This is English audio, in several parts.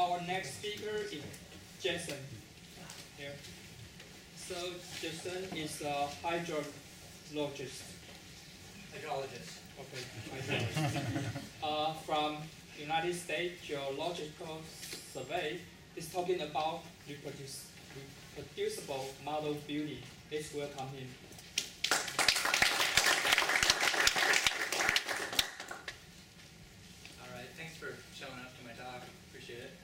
our next speaker is Jason. Here. So Jason is a hydrologist. Hydrologist. Okay. From United States Geological Survey. Is talking about reproducible model building. Let's welcome him. All right, thanks for showing up to my talk. Appreciate it.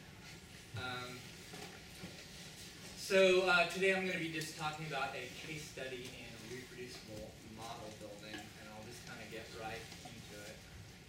Today I'm going to be just talking about a case study in reproducible model building, and I'll just kind of get right into it.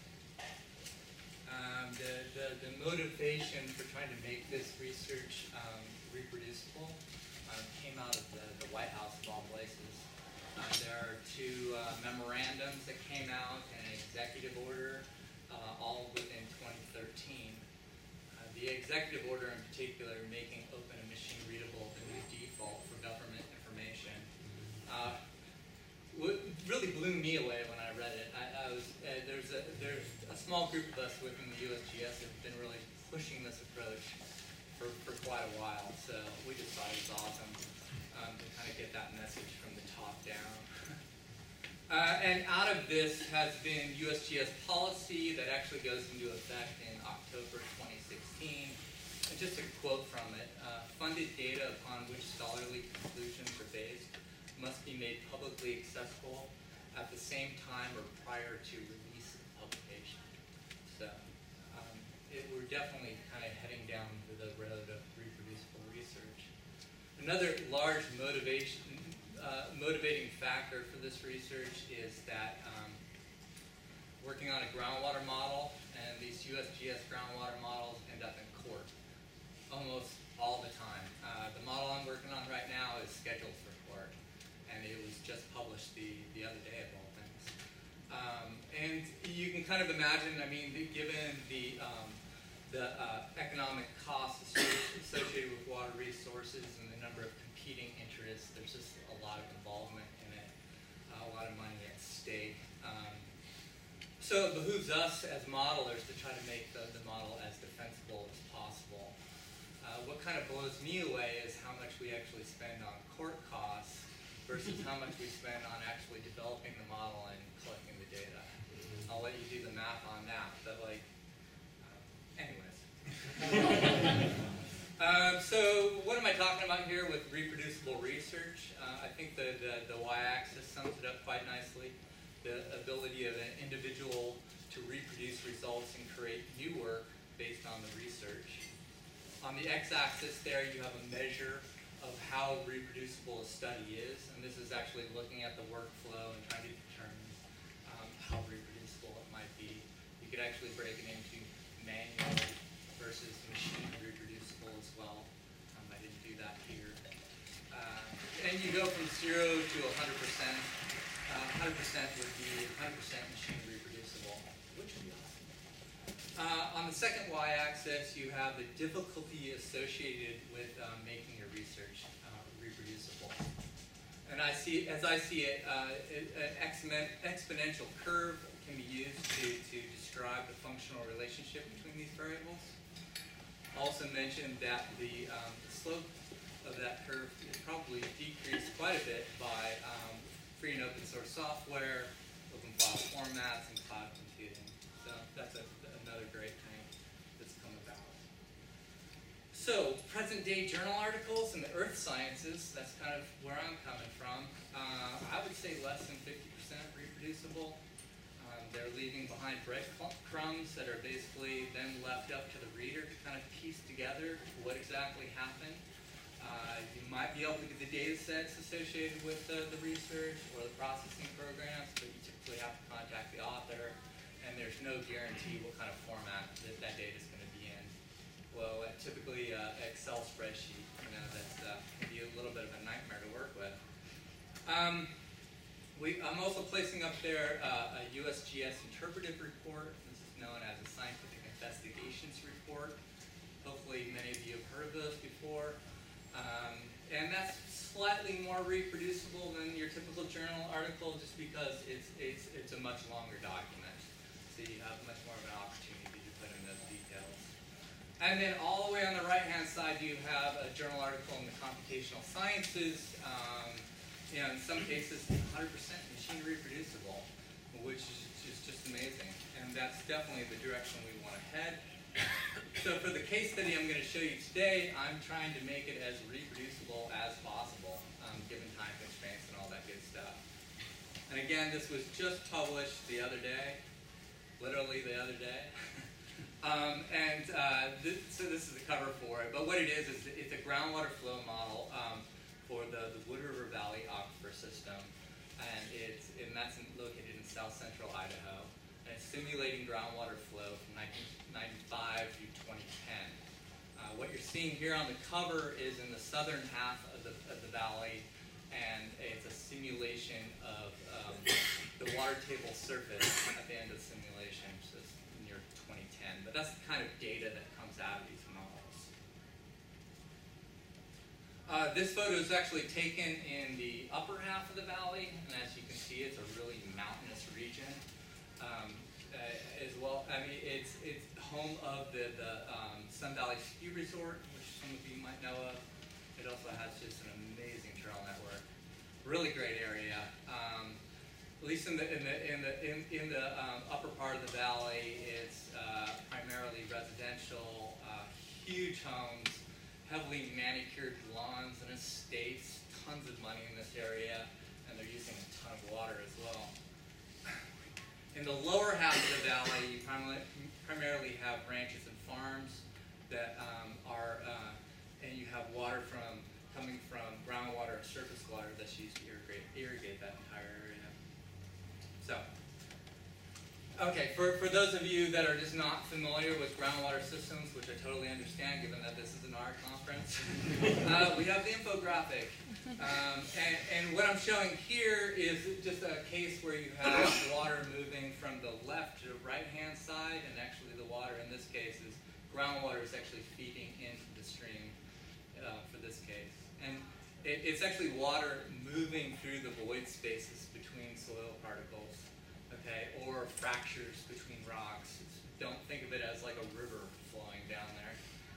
The motivation for trying to make this research reproducible came out of the White House of all places. There are two memorandums that came out and an executive order all within 2013. The executive order in particular, making open and machine readable the new default for government information, really blew me away when I read it. There's a small group of us within the USGS that have been really pushing this approach for quite a while, so we just thought it was awesome to kind of get that message from the top down. And out of this has been USGS policy that actually goes into effect in October 2016. And just a quote from it, funded data upon which scholarly conclusions are based must be made publicly accessible at the same time or prior to release of publication. So we're definitely kind of heading down the road of reproducible research. Another large motivating factor for this research is that working on a groundwater model, and these USGS groundwater models end up in court almost all the time. The model I'm working on right now is scheduled for court, and it was just published the other day of all things. And you can kind of imagine, I mean, given the economic costs associated with water resources and the number of competing interests, there's just a lot of involvement in it, a lot of money at stake. So it behooves us as modelers to try to make the model as defensible as possible. What kind of blows me away is how much we actually spend on court costs versus how much we spend on actually developing the model and collecting the data. I'll let you do the math on that, but anyways. So what am I talking about here with reproducible research? I think the y-axis sums it up quite nicely. The ability of an individual to reproduce results and create new work based on the research. On the x-axis there you have a measure of how reproducible a study is, and this is actually looking at the workflow and trying to determine how reproducible it might be. You could actually break it into manual versus machine reproducible as well. I didn't do that here. And you go from 0 to 100%. 100% would be 100% machine reproducible, which would be awesome. On the second y-axis, you have the difficulty associated with making your research reproducible. And as I see it, an exponential curve can be used to describe the functional relationship between these variables. Also mentioned that the slope of that curve is probably decreased quite a bit by free and open source software, open file formats, and cloud computing. So that's another great thing that's come about. So present day journal articles in the earth sciences, that's kind of where I'm coming from. I would say less than 50% reproducible. They're leaving behind breadcrumbs that are basically then left up to the reader to kind of piece together what exactly happened. You might be able to get the data sets associated with the research or the processing programs, but you typically have to contact the author, and there's no guarantee what kind of format that data is going to be in. Well, typically Excel spreadsheet, that can be a little bit of a nightmare to work with. I'm also placing up there a USGS interpretive report. This is known as a scientific investigations report. Hopefully many of you have heard of those before. And that's slightly more reproducible than your typical journal article just because it's a much longer document. So you have much more of an opportunity to put in those details. And then all the way on the right-hand side, you have a journal article in the computational sciences. In some cases, 100% machine reproducible, which is just amazing. And that's definitely the direction we want to head. So for the case study I'm going to show you today, I'm trying to make it as reproducible as possible, given time constraints and all that good stuff. And again, this was just published the other day, literally the other day. So this is the cover for it. But what it is it's a groundwater flow model for the Wood River Valley Aquifer System. And that's located in south central Idaho. And it's simulating groundwater flow from 1995 through 2010. What you're seeing here on the cover is in the southern half of the valley, and it's a simulation of the water table surface at the end of the simulation, so it's near 2010. But that's the kind of data that comes out of these models. This photo is actually taken in the upper half of the valley, and as you can see, it's a really mountainous region. As well, I mean, it's home of the Sun Valley Ski Resort, which some of you might know of. It also has just an amazing trail network. Really great area. At least in the upper part of the valley, it's primarily residential, huge homes, heavily manicured lawns and estates, tons of money in this area, and they're using a ton of water as well. In the lower half of the valley, you primarily have ranches and farms that and you have water coming from groundwater and surface water that's used to irrigate that entire area. So, okay, for those of you that are just not familiar with groundwater systems, which I totally understand given that this is an art conference, we have the infographic. And what I'm showing here is just a case where you have water moving from the left to the right-hand side, and actually the water in this case is groundwater is actually feeding into the stream for this case. And it's actually water moving through the void spaces between soil particles, okay, or fractures between rocks. Don't think of it as like a river flowing down there.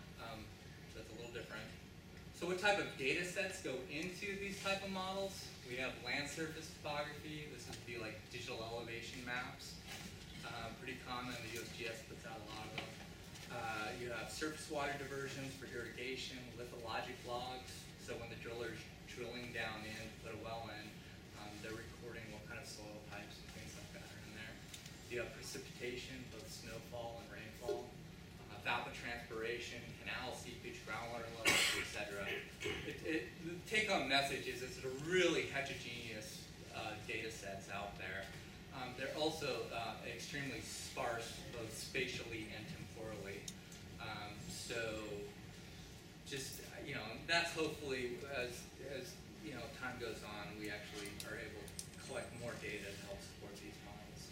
So it's a little different. So what type of data sets go into these type of models? We have land surface topography. This would be like digital elevation maps. Pretty common. The USGS puts out a lot of them. You have surface water diversions for irrigation, lithologic logs. So when the driller's drilling down in, put a well in, they're recording what kind of soil types and things like that are in there. You have precipitation, both snowfall and rainfall. Evapotranspiration, canal seepage, groundwater levels, etc. The take-home message is it's a really heterogeneous data sets out there. They're also extremely sparse, both spatially and temporally. So just, that's hopefully as time goes on, we actually are able to collect more data to help support these models.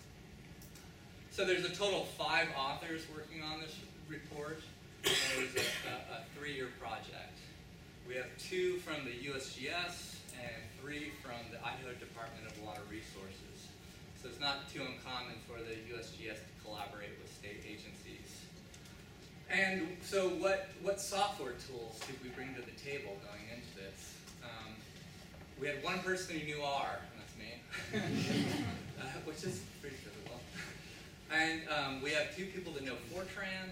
So there's a total of 5 authors working on this report. It was a 3-year project. We have 2 from the USGS and 3 from the Idaho Department of Water Resources. So it's not too uncommon for the USGS to collaborate with state agencies. And so what software tools did we bring to the table going into this? We had one person who knew R, and that's me, which is pretty typical. And we have 2 people that know Fortran,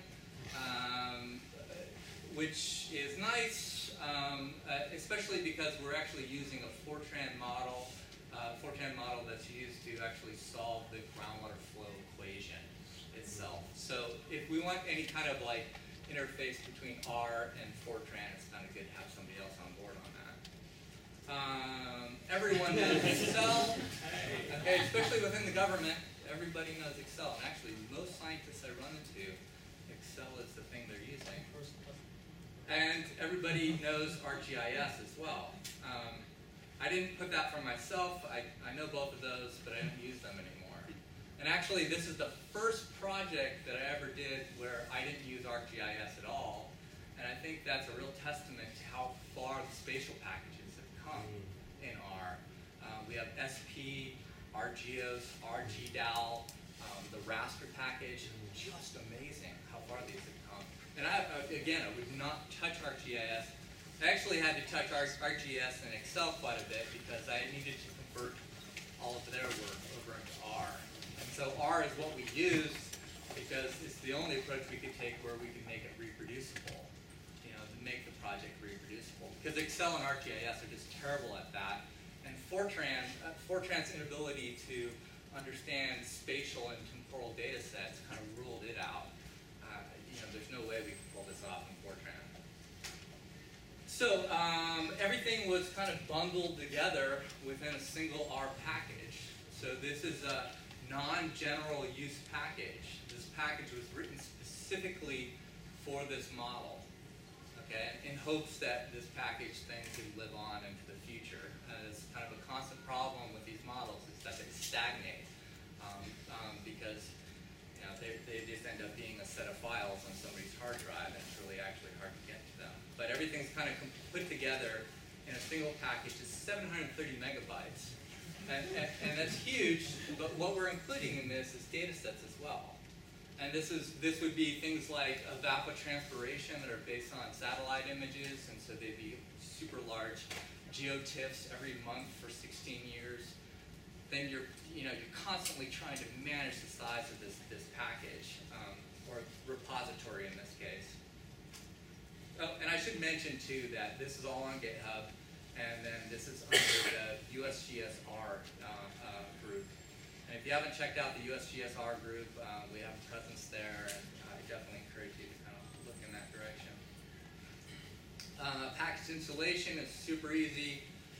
which is nice, especially because we're actually using a Fortran model that's used to actually solve the groundwater flow equation itself. So if we want any kind of like interface between R and Fortran, it's kind of good to have somebody else on board on that. Everyone knows Excel, okay, especially within the government. Everybody knows Excel, and actually most scientists I run into, Excel is the thing they're using. And everybody knows ArcGIS as well. I didn't put that for myself. I know both of those, but I don't use them anymore. And actually, this is the first project that I ever did where I didn't use ArcGIS at all. And I think that's a real testament to how far the spatial packages have come in R. We have SP, ArcGIS, ArcGDAL, the raster package. Just amazing how far these have come. And again, I would not touch ArcGIS. I actually had to touch ArcGIS and Excel quite a bit because I needed to convert all of their work over into R. And so R is what we use because it's the only approach we could take where we can make it reproducible, you know, to make the project reproducible. Because Excel and ArcGIS are just terrible at that. And Fortran's inability to understand spatial and temporal data sets kind of ruled it out. You know, there's no way we can pull this off in Fortran. So everything was kind of bundled together within a single R package. So this is a non-general use package. This package was written specifically for this model, okay, in hopes that this package thing could live on into the future. It's kind of a constant problem with these models is that they stagnate because you know, they just end up being a set of files on somebody's hard drive, and it's really actually hard to get to them. But everything's kind of put together in a single package. It's 730 megabytes. And that's huge, but what we're including in this is data sets as well. And this would be things like evapotranspiration that are based on satellite images, and so they'd be super large geotiffs every month for 16 years. Then you're constantly trying to manage the size of this package, or repository in this case. Oh, and I should mention too that this is all on GitHub, and then this is under the USGSR group. And if you haven't checked out the USGSR group, we have a presence there, and I definitely encourage you to kind of look in that direction. Package installation is super easy,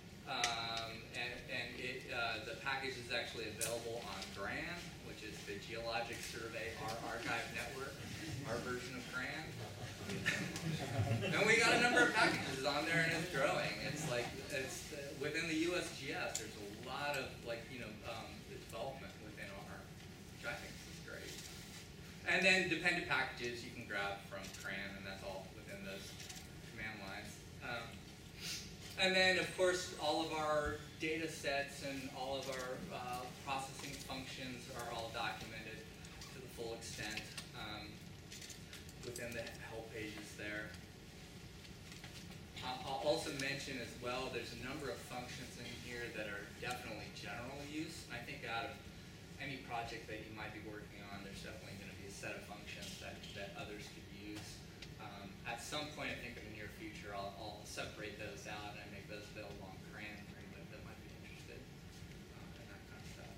and the package is actually available on GRAN, which is the Geologic Survey Archive Network, our version of GRAN. And we got a number of packages on there, and it's growing. It's like within the USGS, there's a lot of development within R, which I think is great. And then dependent packages you can grab from CRAN, and that's all within those command lines. And then, of course, all of our data sets and all of our processing functions are all documented to the full extent within the help pages there. I'll also mention as well, there's a number of functions in here that are definitely general use. I think out of any project that you might be working on, there's definitely going to be a set of functions that others could use. At some point, I think in the near future, I'll separate those out and make those available on CRAN for anybody that might be interested in that kind of stuff.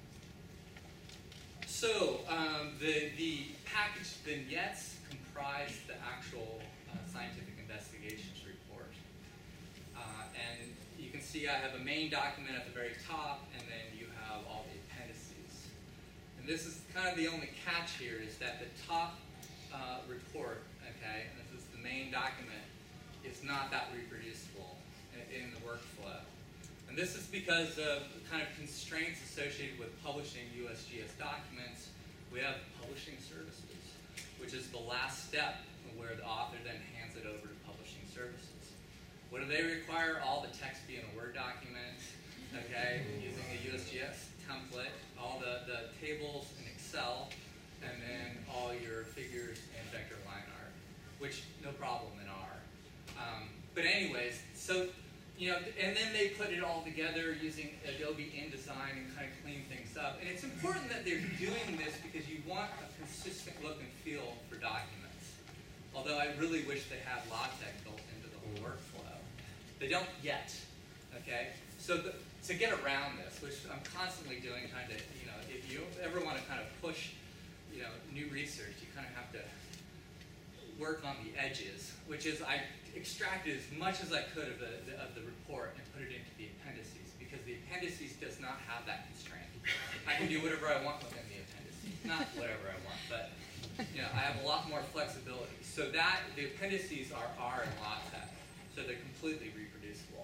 So the packaged vignettes comprise the actual scientific investigations report. And you can see I have a main document at the very top, and then you have all the appendices. And this is kind of the only catch here, is that the top report, okay, and this is the main document, is not that reproducible in the workflow. And this is because of kind of constraints associated with publishing USGS documents. We have publishing services, which is the last step where the author then hands it over to publishing services. What do they require? All the text be in a Word document, okay, using a USGS template, all the tables in Excel, and then all your figures in vector line art, which no problem in R. But anyways, so, you know, and then they put it all together using Adobe InDesign and kind of clean things up. And it's important that they're doing this because you want a consistent look and feel for documents. Although I really wish they had LaTeX built into the whole workflow. They don't yet, okay? So to get around this, which I'm constantly doing, trying to, you know, if you ever want to kind of push, you know, new research, you kind of have to work on the edges, which is I extracted as much as I could of the report and put it into the appendices, because the appendices does not have that constraint. I can do whatever I want within the appendices, not whatever I want, but you know, I have a lot more flexibility. So that the appendices are R and LaTeX, so they're completely reproducible.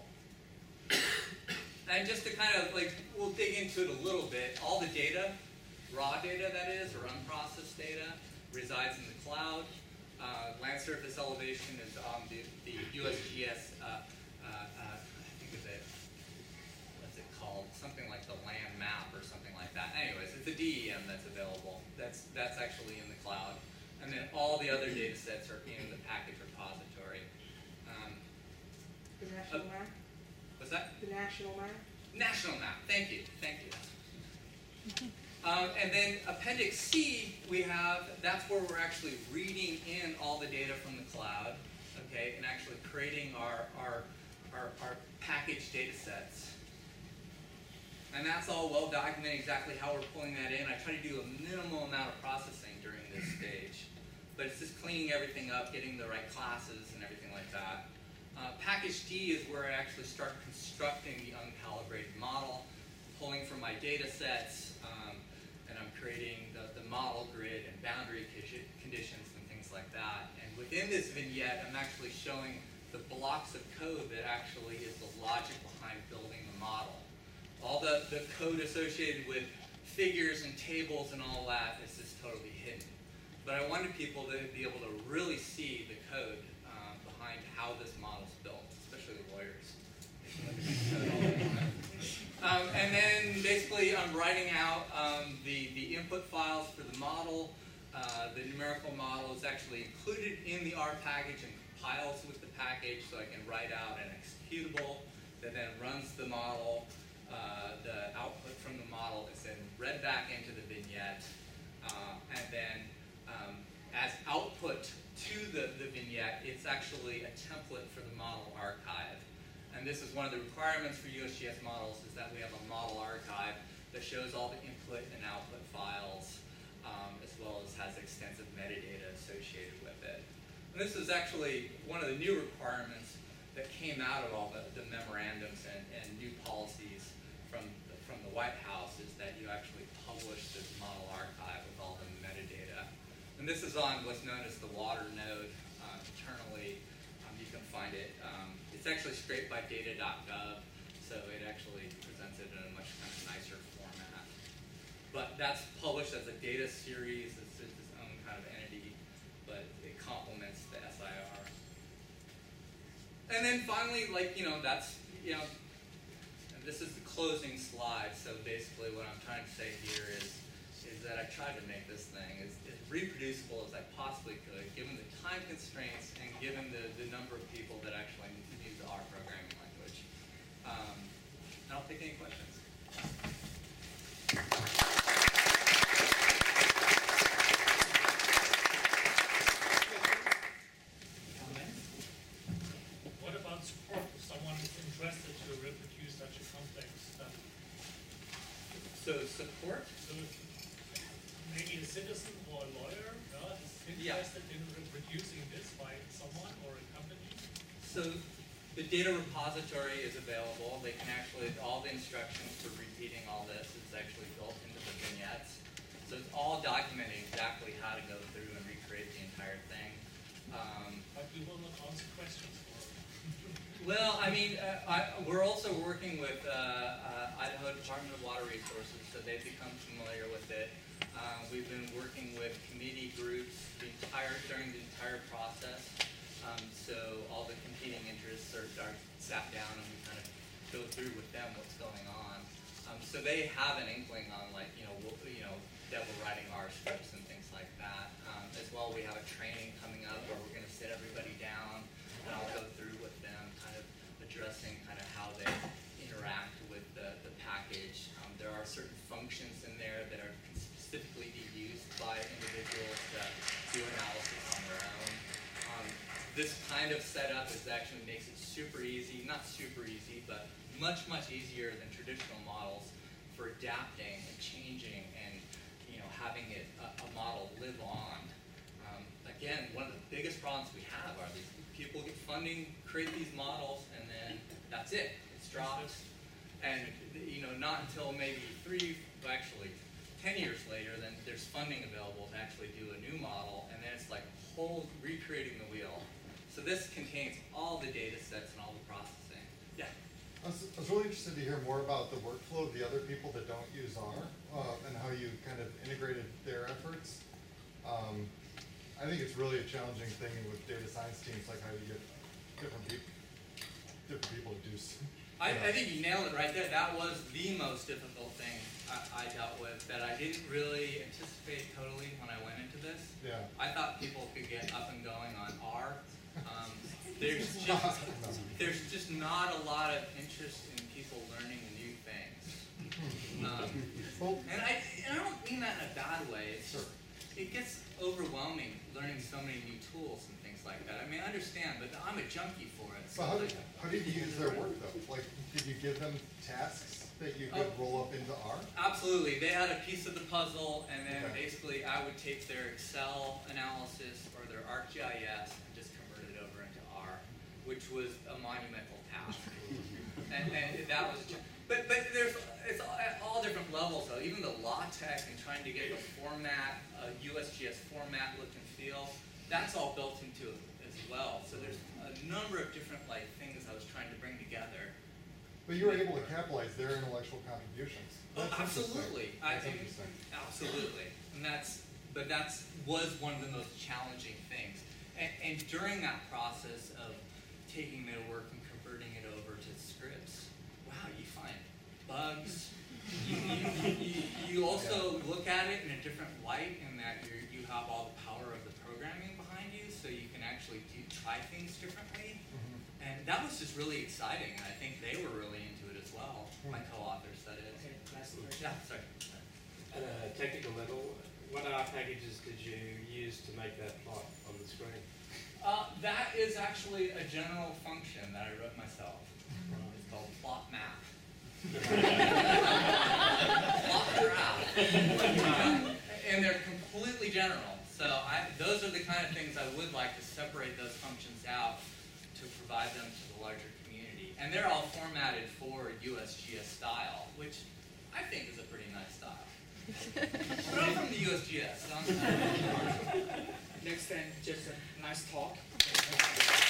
And just to kind of like, we'll dig into it a little bit. All the data, raw data that is, or unprocessed data, resides in the cloud. Land surface elevation is on the USGS, I think of it, what's it called? Something like the land map or something like that. Anyways, it's a DEM that's available. That's actually in the cloud. And then all the other data sets are in the package repository. The national map? What's that? The national map? National map, thank you, thank you. And then Appendix C, that's where we're actually reading in all the data from the cloud, okay, and actually creating our package data sets. And that's all well documented exactly how we're pulling that in. I try to do a minimal amount of processing during this stage. But it's just cleaning everything up, getting the right classes and everything like that. Package D is where I actually start constructing the uncalibrated model, pulling from my data sets, and I'm creating the model grid and boundary conditions and things like that. And within this vignette, I'm actually showing the blocks of code that actually is the logic behind building the model. All the code associated with figures and tables and all that is just totally hidden. But I wanted people to be able to really see the code behind how this model's built, especially the lawyers. And then basically I'm writing out the input files for the model. The numerical model is actually included in the R package and compiles with the package, so I can write out an executable that then runs the model. The output from the model is then read back into the vignette, and then as output to the vignette, it's actually a template for the model archive. And this is one of the requirements for USGS models, is that we have a model archive that shows all the input and output files, as well as has extensive metadata associated with it. And this is actually one of the new requirements that came out of all the memorandums and new policies from the White House, is that you actually publish this model archive with all the metadata. And this is on what's known as the water node internally. You can find it. It's actually scraped by data.gov, so it actually presents it in a much kind of nicer format. But that's published as a data series. It's its own kind of entity, but it complements the SIR. And then finally, that's, this is the closing slide. So basically what I'm trying to say here is that I tried to make this thing as reproducible as I possibly could, given the time constraints and given the number of people that actually use the R programming language. And I'll take any questions. What about support if someone is interested to reproduce such a complex stuff? So support? So maybe a citizen or a lawyer is interested in reproducing this by someone or a company? So the data repository is available. They can actually, all the instructions for repeating all this is actually built into the vignettes. So it's all documenting exactly how to go through and recreate the entire thing. But we will not answer questions for it. Well, I mean, we're also working with Idaho Department of Water Resources, so they've become familiar with it. We've been working with committee groups during the entire process. So all the competing interests are sat down and we kind of go through with them what's going on. So they have an inkling on that we're writing R scripts and things like that. As well, we have a training coming up where we're going to sit everybody down and I'll go through with them, kind of addressing kind of how they interact with the package. There are certain functions in there that are specifically be used by individuals that do analysis on their own. This kind of setup actually makes it super easy, not super easy, but much, much easier than traditional models for adapting and changing and having a model live on. Again, one of the biggest problems we have are these people get funding, create these models, and then that's it. It's dropped. And not until maybe 10 years later, then there's funding available to actually do a new model, and then it's like recreating the wheel. So this contains all the data sets and all the processing. Yeah? I was really interested to hear more about the workflow of the other people that don't use R, and how you kind of integrated their efforts. I think it's really a challenging thing with data science teams, like how you get different people to do. I think you nailed it right there. That was the most difficult thing I dealt with that I didn't really anticipate totally when I went into this. Yeah. I thought people could get up and going on R. There's just not a lot of interest in people learning new things. And I don't mean that in a bad way. It's just, it gets overwhelming learning so many new tools and things like that. I mean, I understand, but I'm a junkie for it. So how did you use their work though? Like, did you give them tasks that you could roll up into R? Absolutely. They had a piece of the puzzle, and then Okay. basically I would take their Excel analysis or their ArcGIS and just convert it over into R, which was a monumental task. and that was, but it's at all different levels though. Even the LaTeX and trying to get the format, USGS format look and feel, that's all built into it as well. So there's a number of different things I was trying to bring together. But you were able to capitalize their intellectual contributions. Oh, That's absolutely. That's interesting. Absolutely. And that was one of the most challenging things. And during that process of taking their work and converting it over to scripts, wow, you find bugs. You also look at it in a different light in that you have all the power of the programming behind you, so you can actually try things differently. And that was just really exciting, and I think they were really into it as well. My co-authors, that is. Okay, last question. Yeah, sorry. At a technical level, what R packages did you use to make that plot on the screen? That is actually a general function that I wrote myself. It's called plot map. Plot graph. And they're completely general. So those are the kind of things I would like to separate those functions out to provide them to the larger community. And they're all formatted for USGS style, which I think is a pretty nice style. But I'm from the USGS. So Next time, just a nice talk.